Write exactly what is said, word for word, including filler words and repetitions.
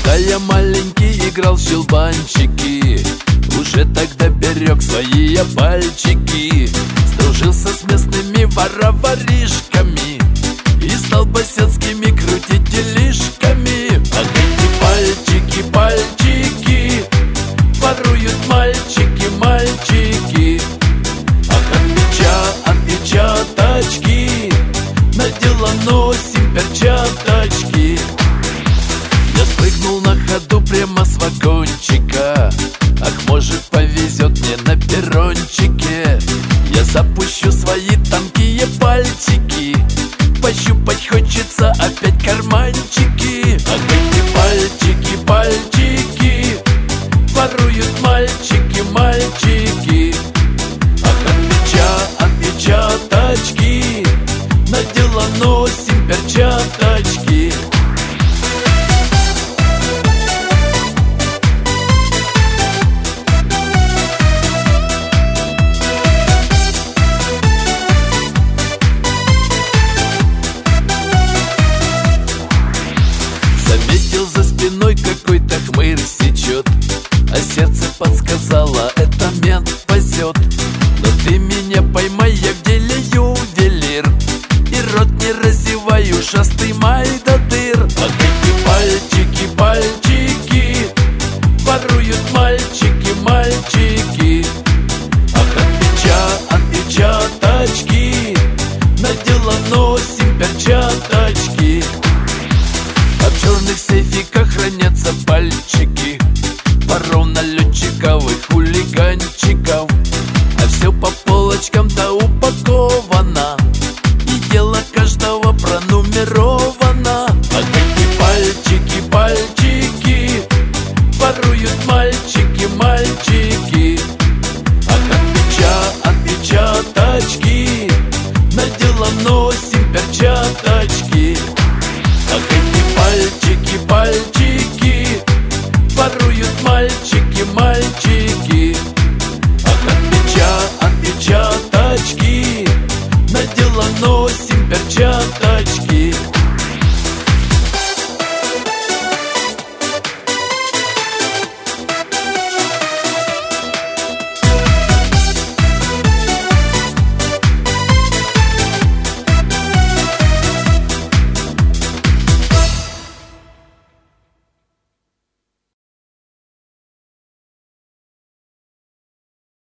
Когда я маленький играл в щелбанчики, уже тогда берег свои я пальчики. Сдружился с местными вора-воришками и стал босяцкими крутить делишками. Ах, эти пальчики, пальчики, воруют мальчики, мальчики. Ах, отпеча, отпечаточки, на дело носим перчаточки. Я спрыгнул на ходу прямо с вагончика. Ах, может, повезет мне на перрончике. Я запущу свои тонкие пальчики, пощупать хочется опять карманчики. Ах,